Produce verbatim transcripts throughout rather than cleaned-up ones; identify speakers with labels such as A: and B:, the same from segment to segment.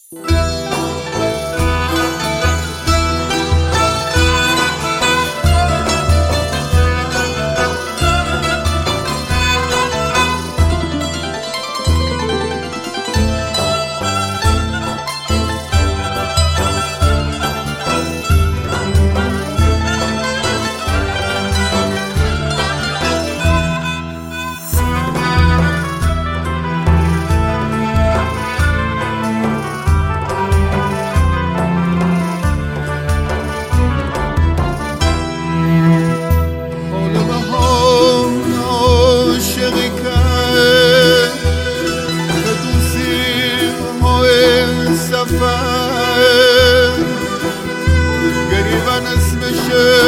A: گریبان اسمش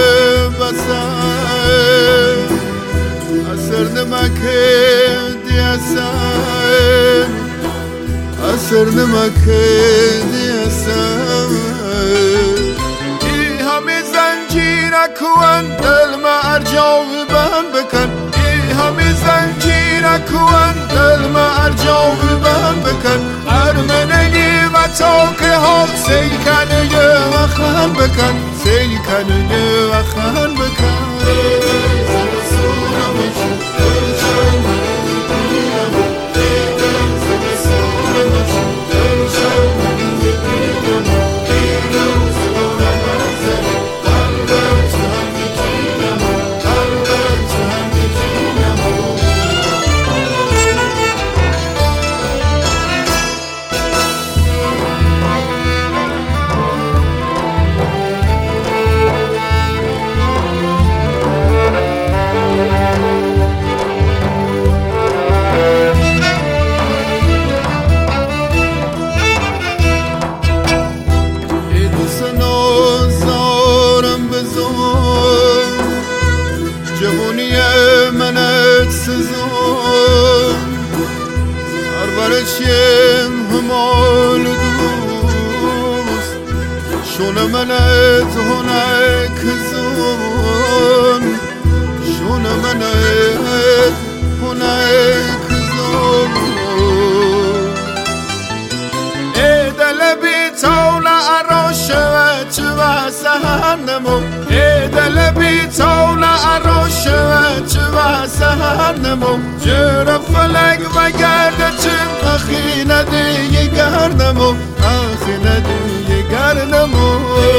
A: بسن اثر نمکه دیاسن اثر نمکه دیاسن ای همه زنجیر اکوان دل ما ارجاو بهم بکن ای همه زنجیر اکوان دل ما ارجاو بهم بکن ارمنلی و توکه ها سیکنه و خان بکن سیکنه و خان بکن جوونی منت سزون اربرشیم همال دوست شون منت هنک زون شون منت هنک زون ای دل بی طول عراش و چوا سهنمو ای دل بی طول عراش و چوا سهنمو جر فلک و گرد چم اخی ندی گردمو اخی ندی گردمو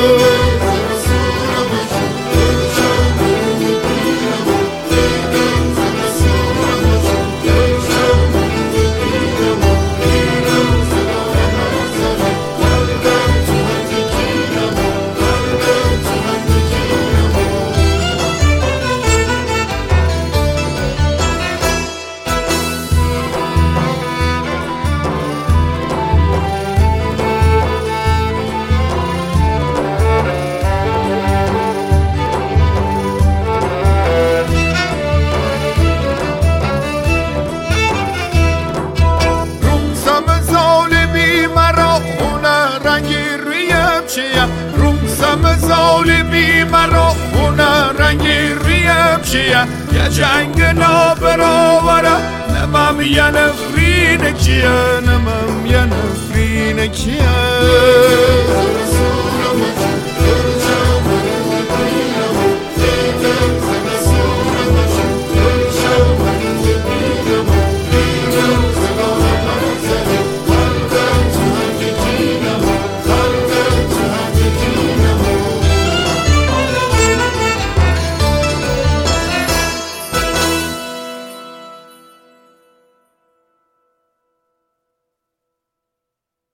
A: رومسم ظالمی مرا خونه رنگی ریم چیه یه جنگ نابراوره نمم یه نفرین کیه نمم یه نفرین کیه